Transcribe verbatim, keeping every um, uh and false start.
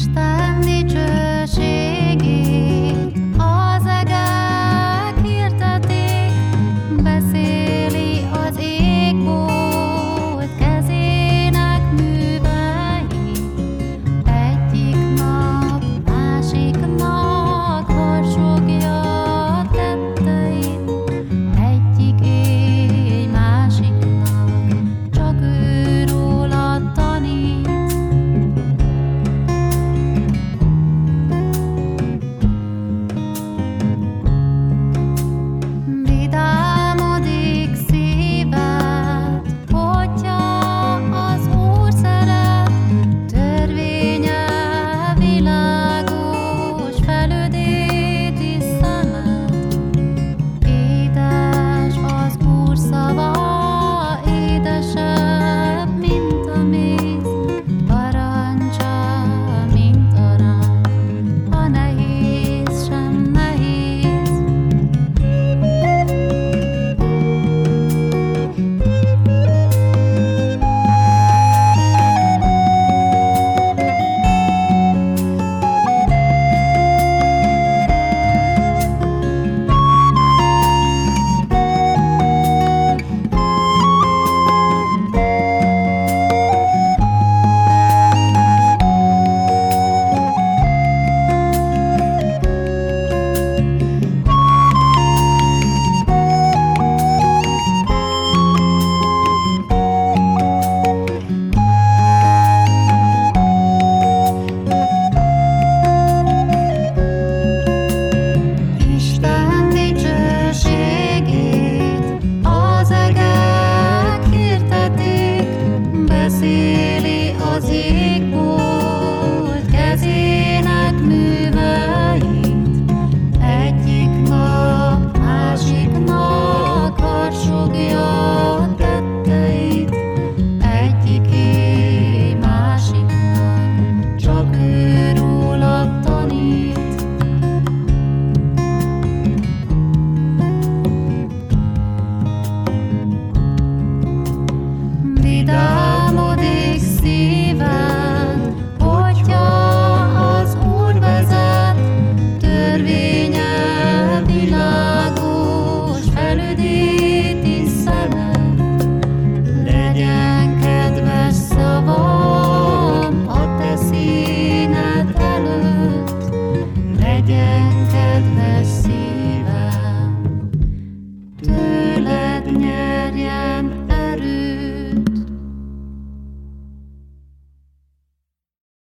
Isten dicsőségét az egek hirdetik, beszéli az égbolt kezének műveit. Egyik nap másiknak harsogja a tetteit, egyik éj másiknak csak őróla tanít. Vidámodik szíved, hogyha az Úr szeret, törvénye világos, felüdíti szemed. Édes az Úr szava, édesebb, mint a méz, parancsa, mint arany, ha nehéz, sem nehéz. Isten dicsőségét az egek hirdetik, beszéli az égbolt kezének műveit. Egyik nap másiknak harsogja a tetteit, egyik éj másiknak csak őróla tanít. Vidámodik szíved, hogyha az Úr vezet, törvénye világos, felüdíti szemed. Legyen kedves szavam a te színed előtt, legyen kedves szívem, tőled nyerjen